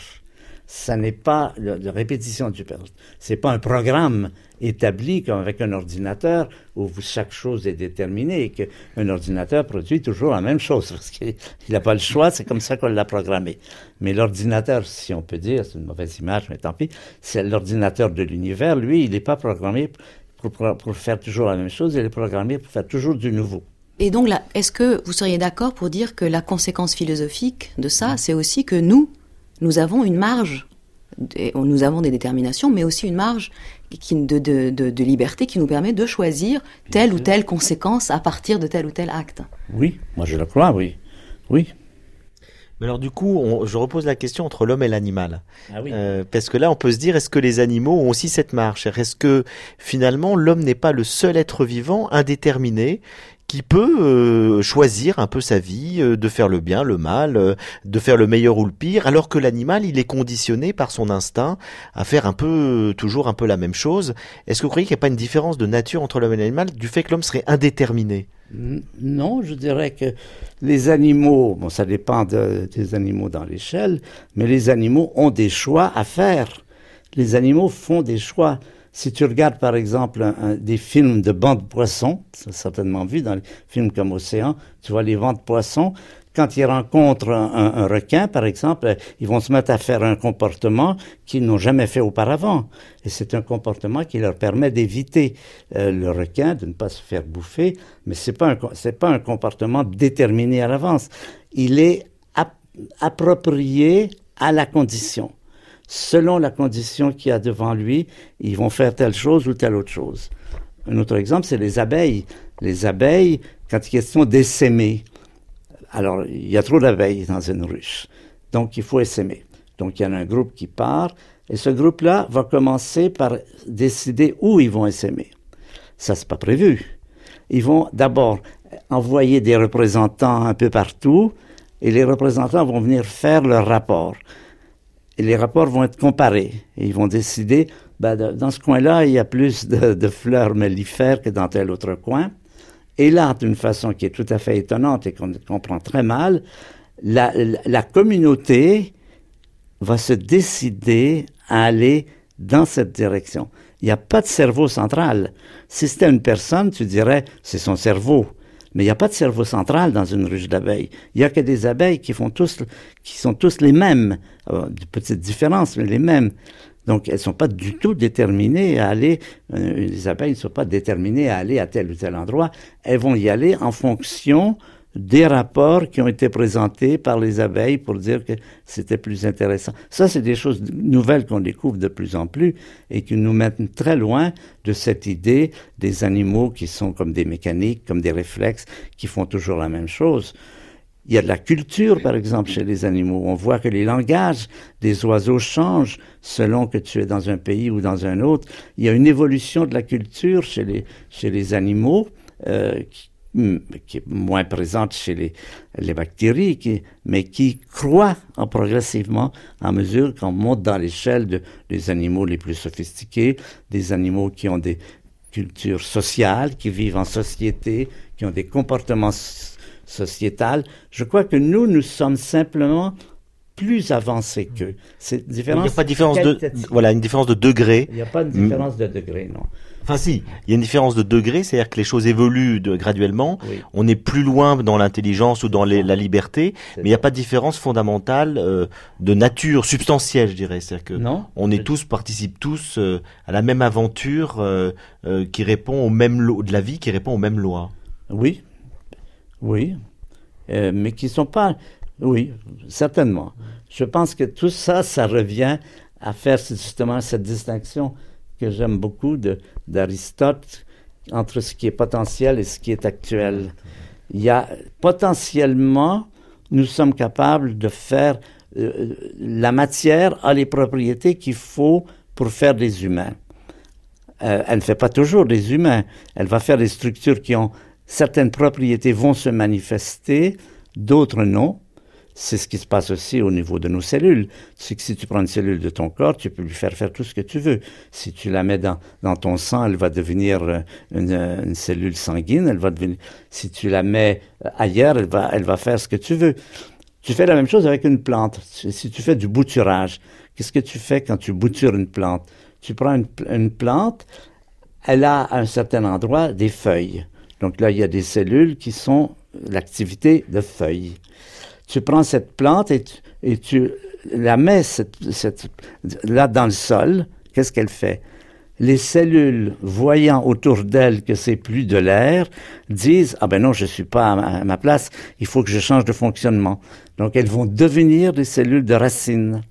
Ça n'est pas de répétition du père. C'est pas un programme établi comme avec un ordinateur où chaque chose est déterminée et qu'un ordinateur produit toujours la même chose parce qu'il n'a pas le choix, c'est comme ça qu'on l'a programmé. Mais l'ordinateur, si on peut dire, c'est une mauvaise image, mais tant pis, c'est l'ordinateur de l'univers, lui, il n'est pas programmé pour, pour, pour faire toujours la même chose, il est programmé pour faire toujours du nouveau. Et donc là, est-ce que vous seriez d'accord pour dire que la conséquence philosophique de ça, c'est aussi que nous, nous avons une marge, nous avons des déterminations, mais aussi une marge qui, de, de, de, de liberté qui nous permet de choisir telle ou telle conséquence à partir de tel ou tel acte. Oui, moi je le crois, oui. Oui. Mais alors du coup, on, je repose la question entre l'homme et l'animal. Ah oui. Euh, parce que là, on peut se dire, est-ce que les animaux ont aussi cette marge ? Est-ce que finalement, l'homme n'est pas le seul être vivant indéterminé qui peut euh, choisir un peu sa vie, euh, de faire le bien, le mal, euh, de faire le meilleur ou le pire, alors que l'animal, il est conditionné par son instinct à faire un peu, euh, toujours un peu la même chose. Est-ce que vous croyez qu'il n'y a pas une différence de nature entre l'homme et l'animal, du fait que l'homme serait indéterminé ? Non, je dirais que les animaux, bon, ça dépend de, des animaux dans l'échelle, mais les animaux ont des choix à faire. Les animaux font des choix. Si tu regardes, par exemple, un, un, des films de bancs de poissons, tu as certainement vu dans les films comme Océan, tu vois les bancs de poissons, quand ils rencontrent un, un, un requin, par exemple, ils vont se mettre à faire un comportement qu'ils n'ont jamais fait auparavant. Et c'est un comportement qui leur permet d'éviter euh, le requin, de ne pas se faire bouffer, mais c'est pas un, c'est pas un comportement déterminé à l'avance. Il est ap- approprié à la condition. Selon la condition qu'il y a devant lui, ils vont faire telle chose ou telle autre chose. Un autre exemple, c'est les abeilles. Les abeilles, quand il est question d'essaimer, alors il y a trop d'abeilles dans une ruche, donc il faut essaimer. Donc il y en a un groupe qui part, et ce groupe-là va commencer par décider où ils vont essaimer. Ça, c'est pas prévu. Ils vont d'abord envoyer des représentants un peu partout, et les représentants vont venir faire leur rapport. Et les rapports vont être comparés. Et ils vont décider, ben, de, dans ce coin-là, il y a plus de, de fleurs mellifères que dans tel autre coin. Et là, d'une façon qui est tout à fait étonnante et qu'on comprend très mal, la, la, la communauté va se décider à aller dans cette direction. Il n'y a pas de cerveau central. Si c'était une personne, tu dirais, c'est son cerveau. Mais il n'y a pas de cerveau central dans une ruche d'abeilles. Il n'y a que des abeilles qui font tous, qui sont tous les mêmes. Alors, de petites différences, mais les mêmes. Donc, elles ne sont pas du tout déterminées à aller, euh, les abeilles ne sont pas déterminées à aller à tel ou tel endroit. Elles vont y aller en fonction des rapports qui ont été présentés par les abeilles pour dire que c'était plus intéressant. Ça, c'est des choses nouvelles qu'on découvre de plus en plus et qui nous mettent très loin de cette idée des animaux qui sont comme des mécaniques, comme des réflexes, qui font toujours la même chose. Il y a de la culture, par exemple, chez les animaux. On voit que les langages des oiseaux changent selon que tu es dans un pays ou dans un autre. Il y a une évolution de la culture chez les, chez les animaux euh, qui, qui est moins présente chez les, les bactéries, qui, mais qui croît en progressivement à mesure qu'on monte dans l'échelle de, des animaux les plus sophistiqués, des animaux qui ont des cultures sociales, qui vivent en société, qui ont des comportements sociétale. Je crois que nous, nous sommes simplement plus avancés qu'eux. C'est différence. Il n'y a pas de différence de, voilà, une différence de degré. Il n'y a pas de différence de degré, non. Enfin, si, il y a une différence de degré, c'est-à-dire que les choses évoluent de, graduellement. Oui. On est plus loin dans l'intelligence ou dans les, la liberté, mais il n'y a pas de différence fondamentale euh, de nature substantielle, je dirais. C'est-à-dire que non, on est tous, participe tous euh, à la même aventure euh, euh, qui répond aux mêmes lois de la vie, qui répond aux mêmes lois. Oui. Oui, euh, mais qui ne sont pas... Oui, certainement. Je pense que tout ça, ça revient à faire justement cette distinction que j'aime beaucoup de, d'Aristote entre ce qui est potentiel et ce qui est actuel. Il y a potentiellement, nous sommes capables de faire... Euh, la matière a les propriétés qu'il faut pour faire des humains. Euh, elle ne fait pas toujours des humains. Elle va faire des structures qui ont... Certaines propriétés vont se manifester, d'autres non. C'est ce qui se passe aussi au niveau de nos cellules. C'est que si tu prends une cellule de ton corps, tu peux lui faire faire tout ce que tu veux. Si tu la mets dans, dans ton sang, elle va devenir une, une cellule sanguine. Elle va devenir. Si tu la mets ailleurs, elle va, elle va faire ce que tu veux. Tu fais la même chose avec une plante. Si tu fais du bouturage, qu'est-ce que tu fais quand tu boutures une plante? Tu prends une, une plante, elle a à un certain endroit des feuilles. Donc là, il y a des cellules qui sont l'activité de feuilles. Tu prends cette plante et tu, et tu la mets cette, cette, là dans le sol. Qu'est-ce qu'elle fait? Les cellules, voyant autour d'elles que c'est plus de l'air, disent « Ah ben non, je suis pas à ma, à ma place, il faut que je change de fonctionnement. » Donc elles vont devenir des cellules de racines.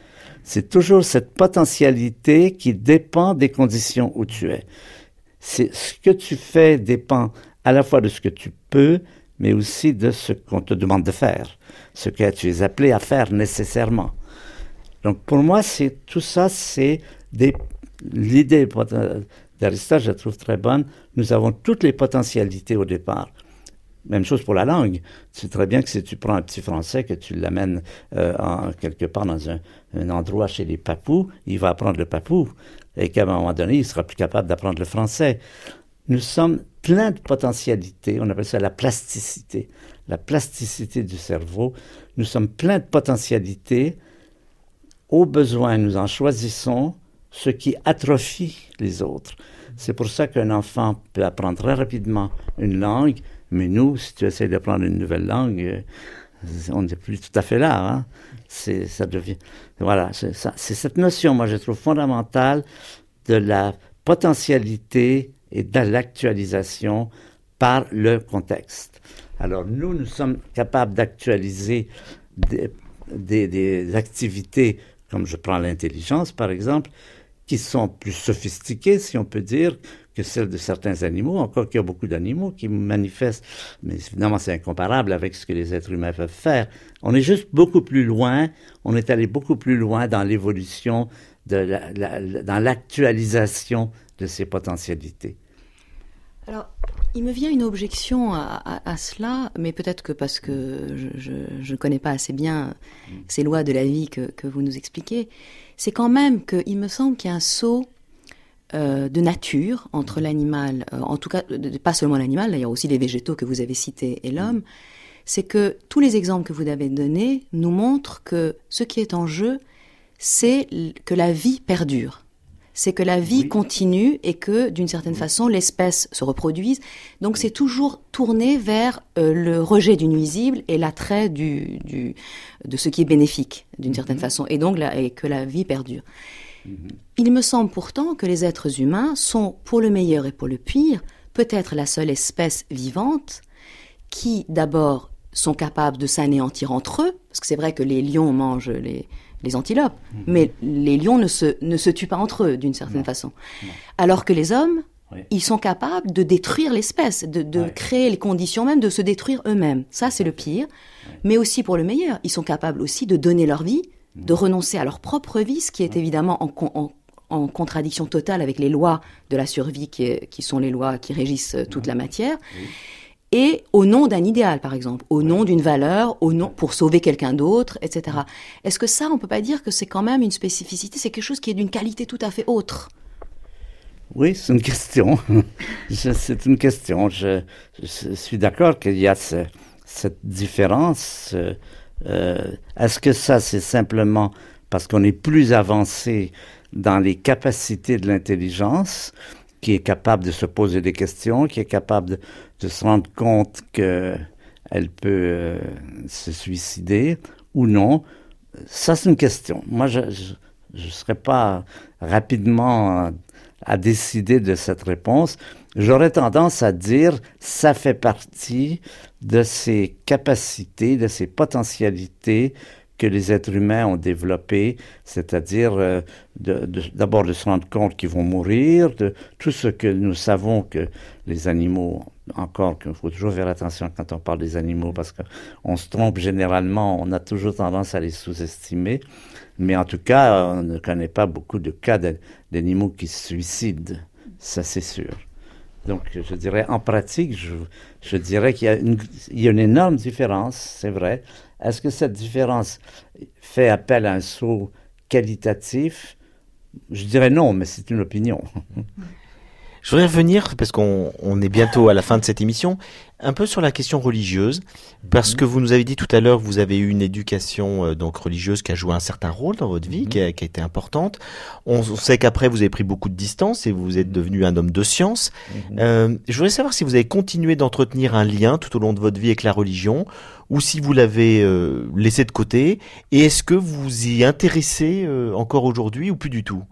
C'est toujours cette potentialité qui dépend des conditions où tu es. C'est ce que tu fais dépend à la fois de ce que tu peux, mais aussi de ce qu'on te demande de faire, ce que tu es appelé à faire nécessairement. Donc pour moi, c'est tout ça, c'est des, l'idée d'Aristote, je la trouve très bonne. Nous avons toutes les potentialités au départ. Même chose pour la langue. Tu sais très bien que si tu prends un petit français, que tu l'amènes euh, en, quelque part dans un, un endroit chez les Papous, il va apprendre le papou. Et qu'à un moment donné, il sera plus capable d'apprendre le français. Nous sommes pleins de potentialités, on appelle ça la plasticité, la plasticité du cerveau. Nous sommes pleins de potentialités. Au besoin, nous en choisissons ce qui atrophie les autres. C'est pour ça qu'un enfant peut apprendre très rapidement une langue, mais nous, si tu essaies d'apprendre une nouvelle langue, on n'est plus tout à fait là, hein? C'est, ça devient... Voilà, c'est, ça, c'est cette notion, moi, je trouve fondamentale de la potentialité et de l'actualisation par le contexte. Alors, nous, nous sommes capables d'actualiser des, des, des activités, comme je prends l'intelligence, par exemple, qui sont plus sophistiquées, si on peut dire, que celles de certains animaux, encore qu'il y a beaucoup d'animaux qui manifestent, mais évidemment c'est incomparable avec ce que les êtres humains peuvent faire. On est juste beaucoup plus loin, on est allé beaucoup plus loin dans l'évolution, de la, la, dans l'actualisation de ces potentialités. Alors, il me vient une objection à, à, à cela, mais peut-être que parce que je ne connais pas assez bien ces lois de la vie que, que vous nous expliquez, c'est quand même qu'il me semble qu'il y a un saut euh, de nature entre l'animal, euh, en tout cas, de, pas seulement l'animal, d'ailleurs aussi les végétaux que vous avez cités et l'homme, c'est que tous les exemples que vous avez donnés nous montrent que ce qui est en jeu, c'est que la vie perdure. C'est que la vie oui. continue et que, d'une certaine oui. façon, l'espèce se reproduise. Donc, oui. c'est toujours tourné vers euh, le rejet du nuisible et l'attrait du, du, de ce qui est bénéfique, d'une mm-hmm. certaine façon, et donc la, et que la vie perdure. Mm-hmm. Il me semble pourtant que les êtres humains sont, pour le meilleur et pour le pire, peut-être la seule espèce vivante qui, d'abord, sont capables de s'anéantir entre eux, parce que c'est vrai que les lions mangent les... les antilopes, mmh. mais les lions ne se, ne se tuent pas entre eux, d'une certaine non. façon. Non. Alors que les hommes, oui. ils sont capables de détruire l'espèce, de, de oui. créer les conditions même de se détruire eux-mêmes. Ça, c'est le pire. Oui. Mais aussi pour le meilleur, ils sont capables aussi de donner leur vie, mmh. de renoncer à leur propre vie, ce qui est oui. évidemment en, en, en contradiction totale avec les lois de la survie, qui, est, qui sont les lois qui régissent toute mmh. la matière. Oui. Et au nom d'un idéal, par exemple, au nom d'une valeur, au nom pour sauver quelqu'un d'autre, et cetera. Est-ce que ça, on peut pas dire que c'est quand même une spécificité, c'est quelque chose qui est d'une qualité tout à fait autre? Oui, c'est une question. je, c'est une question. Je, je suis d'accord qu'il y a ce, cette différence. Euh, est-ce que ça, c'est simplement parce qu'on est plus avancé dans les capacités de l'intelligence, qui est capable de se poser des questions, qui est capable de, de se rendre compte qu'elle peut euh, se suicider ou non? Ça, c'est une question. Moi, je ne serais pas rapidement à décider de cette réponse. J'aurais tendance à dire ça fait partie de ces capacités, de ces potentialités que les êtres humains ont développé, c'est-à-dire euh, de, de, d'abord de se rendre compte qu'ils vont mourir, de tout ce que nous savons que les animaux, encore qu'il faut toujours faire attention quand on parle des animaux, parce qu'on se trompe généralement, on a toujours tendance à les sous-estimer, mais en tout cas, on ne connaît pas beaucoup de cas de, d'animaux qui se suicident, ça c'est sûr. Donc je dirais, en pratique, je, je dirais qu'il y a, une, il y a une énorme différence, c'est vrai. Est-ce que cette différence fait appel à un saut qualitatif? Je dirais non, mais c'est une opinion. Je voudrais revenir, parce qu'on on est bientôt à la fin de cette émission, un peu sur la question religieuse, parce mmh. que vous nous avez dit tout à l'heure que vous avez eu une éducation euh, donc religieuse qui a joué un certain rôle dans votre vie, mmh. qui, a, qui a été importante. On, on sait qu'après vous avez pris beaucoup de distance et vous êtes devenu un homme de science. Mmh. Euh, je voudrais savoir si vous avez continué d'entretenir un lien tout au long de votre vie avec la religion, ou si vous l'avez euh, laissé de côté, et est-ce que vous vous y intéressez euh, encore aujourd'hui ou plus du tout?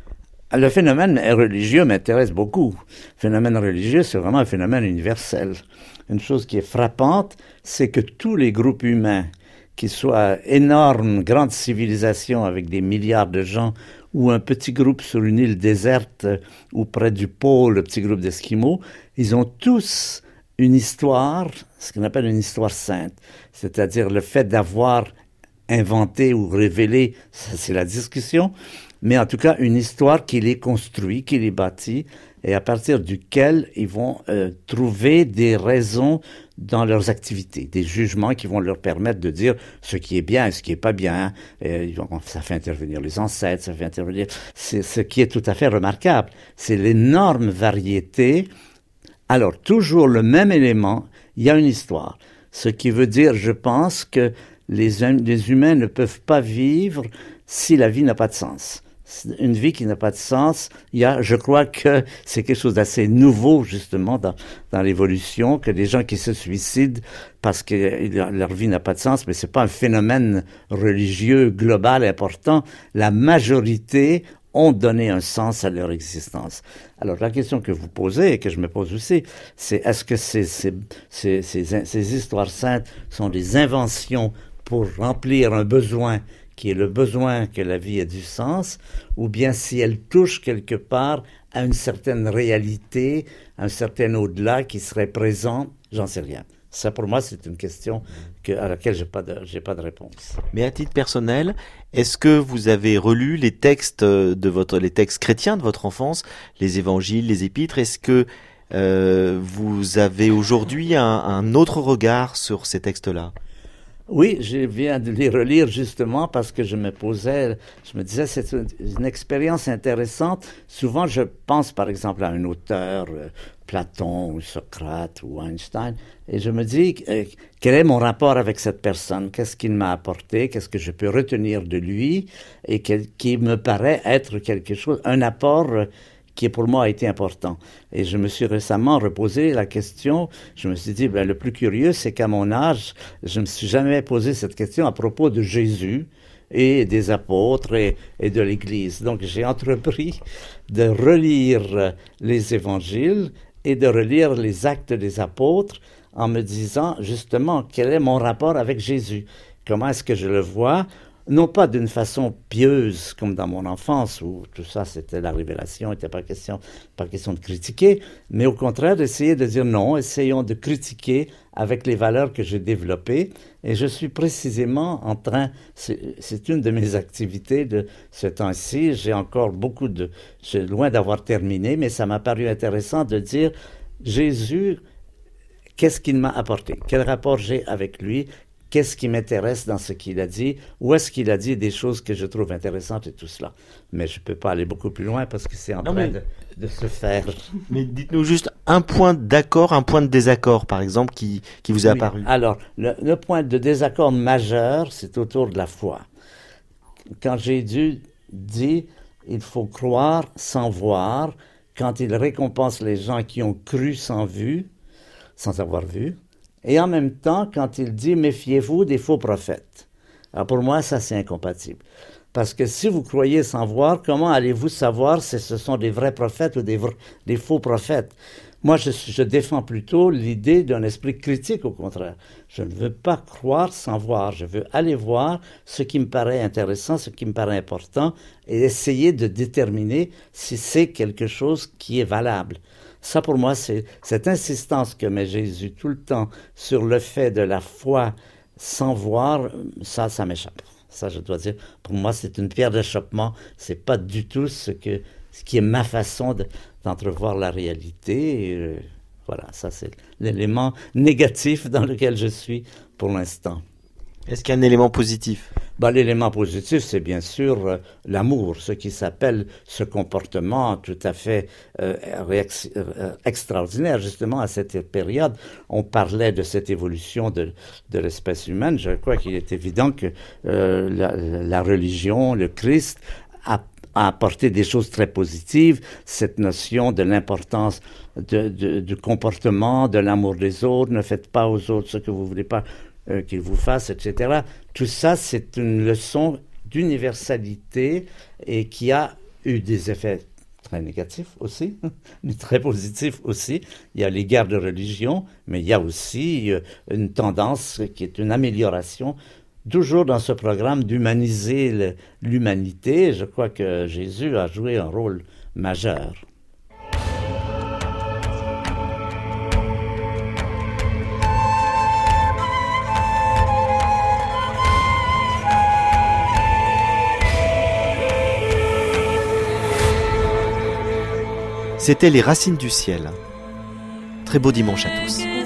Le phénomène religieux m'intéresse beaucoup. Le phénomène religieux, c'est vraiment un phénomène universel. Une chose qui est frappante, c'est que tous les groupes humains, qu'ils soient énormes, grandes civilisations avec des milliards de gens, ou un petit groupe sur une île déserte ou près du pôle, le petit groupe d'Esquimaux, ils ont tous une histoire, ce qu'on appelle une histoire sainte. C'est-à-dire le fait d'avoir inventé ou révélé, ça c'est la discussion, mais en tout cas une histoire qui les construit, qui les bâtit, et à partir duquel ils vont euh, trouver des raisons dans leurs activités, des jugements qui vont leur permettre de dire ce qui est bien et ce qui est pas bien. Et ça fait intervenir les ancêtres, ça fait intervenir... C'est ce qui est tout à fait remarquable. C'est l'énorme variété. Alors, toujours le même élément, il y a une histoire. Ce qui veut dire, je pense, que les, les humains ne peuvent pas vivre si la vie n'a pas de sens. Une vie qui n'a pas de sens, il y a, je crois que c'est quelque chose d'assez nouveau, justement, dans, dans l'évolution, que des gens qui se suicident parce que leur vie n'a pas de sens, mais c'est pas un phénomène religieux global important. La majorité ont donné un sens à leur existence. Alors, la question que vous posez, et que je me pose aussi, c'est est-ce que ces, ces, ces, ces, ces histoires saintes sont des inventions pour remplir un besoin qui est le besoin que la vie ait du sens, ou bien si elle touche quelque part à une certaine réalité, un certain au-delà qui serait présent, j'en sais rien. Ça, pour moi, c'est une question que, à laquelle j'ai pas de, j'ai pas de réponse. Mais à titre personnel, est-ce que vous avez relu les textes de votre, les textes chrétiens de votre enfance, les évangiles, les épîtres? Est-ce que euh, vous avez aujourd'hui un, un autre regard sur ces textes-là? Oui, je viens de les relire justement parce que je me posais, je me disais, c'est une, une expérience intéressante. Souvent, je pense par exemple à un auteur, euh, Platon ou Socrate ou Einstein, et je me dis, euh, quel est mon rapport avec cette personne? Qu'est-ce qu'il m'a apporté? Qu'est-ce que je peux retenir de lui? Et quel, qui me paraît être quelque chose, un apport euh, qui pour moi a été important. Et je me suis récemment reposé la question, je me suis dit, ben, le plus curieux, c'est qu'à mon âge, je ne me suis jamais posé cette question à propos de Jésus et des apôtres et, et de l'Église. Donc j'ai entrepris de relire les évangiles et de relire les actes des apôtres en me disant justement quel est mon rapport avec Jésus. Comment est-ce que je le vois? Non pas d'une façon pieuse comme dans mon enfance où tout ça c'était la révélation, il n'était pas question, pas question de critiquer, mais au contraire d'essayer de dire non, essayons de critiquer avec les valeurs que j'ai développées. Et je suis précisément en train, c'est, c'est une de mes activités de ce temps-ci, j'ai encore beaucoup de, j'ai loin d'avoir terminé, mais ça m'a paru intéressant de dire Jésus, qu'est-ce qu'il m'a apporté? Quel rapport j'ai avec lui? Qu'est-ce qui m'intéresse dans ce qu'il a dit? Où est-ce qu'il a dit des choses que je trouve intéressantes et tout cela? Mais je ne peux pas aller beaucoup plus loin parce que c'est en non train mais... de, de se faire. Mais dites-nous juste un point d'accord, un point de désaccord, par exemple, qui, qui vous est oui. apparu. Alors, le, le point de désaccord majeur, c'est autour de la foi. Quand Jésus dit « il faut croire sans voir », quand il récompense les gens qui ont cru sans vue, sans avoir vu, et en même temps, quand il dit « méfiez-vous des faux prophètes ». Alors pour moi, ça c'est incompatible. Parce que si vous croyez sans voir, comment allez-vous savoir si ce sont des vrais prophètes ou des, vrais, des faux prophètes? Moi, je, je défends plutôt l'idée d'un esprit critique, au contraire. Je ne veux pas croire sans voir. Je veux aller voir ce qui me paraît intéressant, ce qui me paraît important, et essayer de déterminer si c'est quelque chose qui est valable. Ça, pour moi, c'est cette insistance que met Jésus tout le temps sur le fait de la foi sans voir, ça, ça m'échappe. Ça, je dois dire, pour moi, c'est une pierre d'achoppement. C'est pas du tout ce que, ce qui est ma façon de, d'entrevoir la réalité. Et, euh, voilà, ça, c'est l'élément négatif dans lequel je suis pour l'instant. Est-ce qu'il y a un élément positif? Ben, l'élément positif, c'est bien sûr euh, l'amour, ce qui s'appelle ce comportement tout à fait euh, ex, euh, extraordinaire. Justement, à cette période, on parlait de cette évolution de, de l'espèce humaine. Je crois qu'il est évident que euh, la, la religion, le Christ, a a apporté des choses très positives, cette notion de l'importance de, de, du comportement, de l'amour des autres, ne faites pas aux autres ce que vous voulez pas euh, qu'ils vous fassent, et cetera. Tout ça, c'est une leçon d'universalité et qui a eu des effets très négatifs aussi, mais très positifs aussi. Il y a les guerres de religion, mais il y a aussi euh, une tendance qui est une amélioration toujours dans ce programme d'humaniser le, l'humanité. Je crois que Jésus a joué un rôle majeur. C'était Les Racines du Ciel. Très beau dimanche à tous.